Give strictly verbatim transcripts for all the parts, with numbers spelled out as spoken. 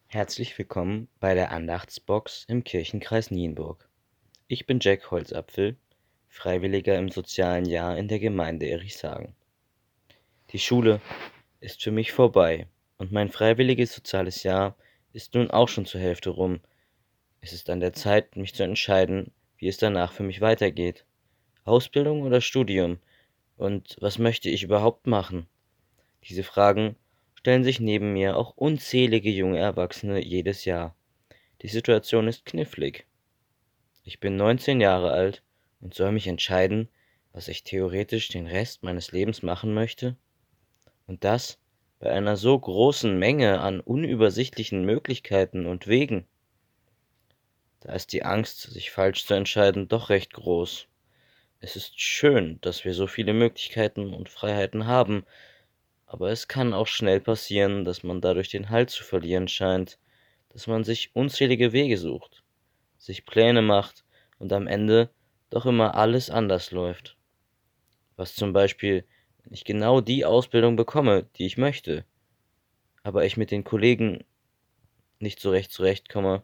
Herzlich willkommen bei der Andachtsbox im Kirchenkreis Nienburg. Ich bin Jack Holzapfel, Freiwilliger im sozialen Jahr in der Gemeinde Erichshagen. Die Schule ist für mich vorbei und mein freiwilliges soziales Jahr ist nun auch schon zur Hälfte rum. Es ist an der Zeit, mich zu entscheiden, wie es danach für mich weitergeht. Ausbildung oder Studium? Und was möchte ich überhaupt machen? Diese Fragen stellen sich neben mir auch unzählige junge Erwachsene jedes Jahr. Die Situation ist knifflig. Ich bin neunzehn Jahre alt und soll mich entscheiden, was ich theoretisch den Rest meines Lebens machen möchte? Und das bei einer so großen Menge an unübersichtlichen Möglichkeiten und Wegen. Da ist die Angst, sich falsch zu entscheiden, doch recht groß. Es ist schön, dass wir so viele Möglichkeiten und Freiheiten haben, aber es kann auch schnell passieren, dass man dadurch den Halt zu verlieren scheint, dass man sich unzählige Wege sucht, sich Pläne macht und am Ende doch immer alles anders läuft. Was zum Beispiel, wenn ich genau die Ausbildung bekomme, die ich möchte, aber ich mit den Kollegen nicht so recht zurechtkomme,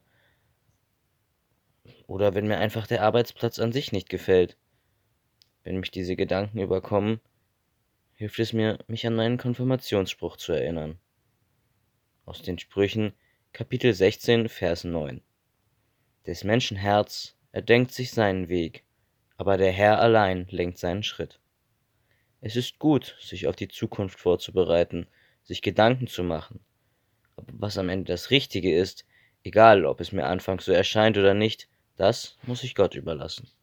oder wenn mir einfach der Arbeitsplatz an sich nicht gefällt. Wenn mich diese Gedanken überkommen, hilft es mir, mich an meinen Konfirmationsspruch zu erinnern. Aus den Sprüchen, Kapitel sechzehn, Vers neun. Des Menschen Herz erdenkt sich seinen Weg, aber der Herr allein lenkt seinen Schritt. Es ist gut, sich auf die Zukunft vorzubereiten, sich Gedanken zu machen. Aber was am Ende das Richtige ist, egal ob es mir anfangs so erscheint oder nicht, das muss ich Gott überlassen.